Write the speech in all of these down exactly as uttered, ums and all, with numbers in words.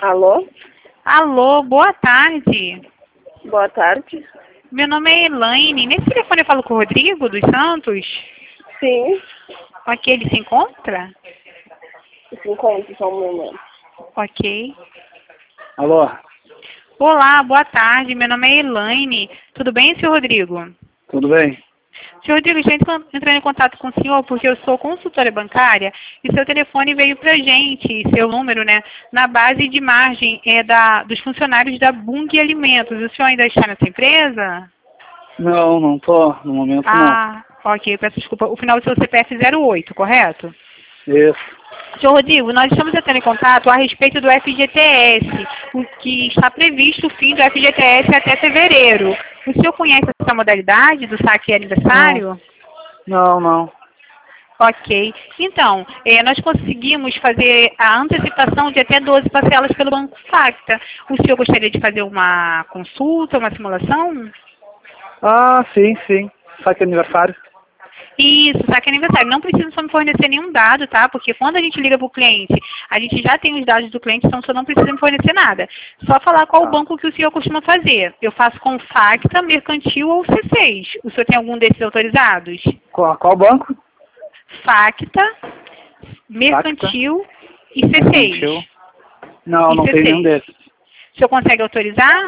Alô? Alô, boa tarde. Boa tarde. Meu nome é Elaine. Nesse telefone eu falo com o Rodrigo dos Santos? Sim. Ok, ele se encontra? Se encontra só um momento. Ok. Alô? Olá, boa tarde. Meu nome é Elaine. Tudo bem, senhor Rodrigo? Tudo bem? Senhor Rodrigo, estou entrando em contato com o senhor porque eu sou consultora bancária e seu telefone veio pra gente, seu número, né, na base de margem é, da, dos funcionários da Bung Alimentos. O senhor ainda está nessa empresa? Não, não tô. No momento Ah, ok, peço desculpa. O final do seu C P F zero oito, correto? não. Isso. Senhor Rodrigo, nós estamos entrando em contato a respeito do F G T S, o que está previsto o fim do F G T S até fevereiro. O senhor conhece essa modalidade do saque aniversário? Não, não. Ok. Então, eh, nós conseguimos fazer a antecipação de até doze parcelas pelo Banco Facta. O senhor gostaria de fazer uma consulta, uma simulação? Ah, sim, sim. Saque aniversário. Isso, saque aniversário. Não precisa só me fornecer nenhum dado, tá? Porque quando a gente liga para o cliente, a gente já tem os dados do cliente, então o senhor não precisa me fornecer nada. Só falar qual Tá. o banco que o senhor costuma fazer. Eu faço com Facta, Mercantil ou C seis. O senhor tem algum desses autorizados? Qual, qual banco? Facta, Mercantil e C seis. Mercantil. Não, E não C tem seis. nenhum desses. O senhor consegue autorizar?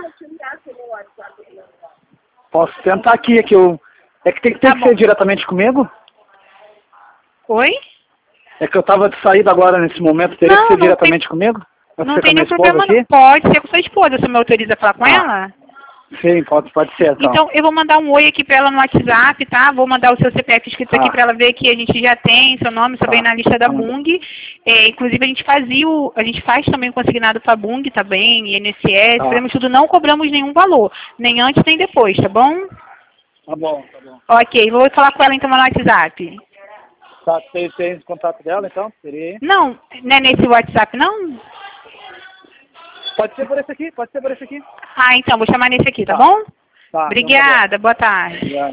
Posso tentar aqui, é que eu... É que tem, tem Tá que bom. ser diretamente comigo? Oi? É que eu tava de saída agora nesse momento, teria Não, que ser não diretamente comigo? Vai Não ser com a tem minha nenhum esposa problema não. aqui? Pode ser com sua esposa. O senhor me autoriza a falar com Ah. ela? Sim, pode, pode ser, então. Então, eu vou mandar um oi aqui pra ela no WhatsApp, tá? Vou mandar o seu C P F escrito Tá. aqui pra ela ver que a gente já tem seu nome, seu Tá. bem na lista da Tá mandando. Bung. É, inclusive, a gente fazia o, a gente faz também o consignado pra Bung, tá bem? I N S S, Tá. fazemos tudo, não cobramos nenhum valor. Nem antes, nem depois, tá bom? Tá bom, tá bom. Ok, vou falar com ela então no WhatsApp. Tá, tem, tem o contato dela, então? Teria aí? Não, não é nesse WhatsApp, não? Pode ser por esse aqui, pode ser por esse aqui. Ah, então, vou chamar nesse aqui, tá Tá. bom? Tá, Obrigada, boa tarde. Obrigado.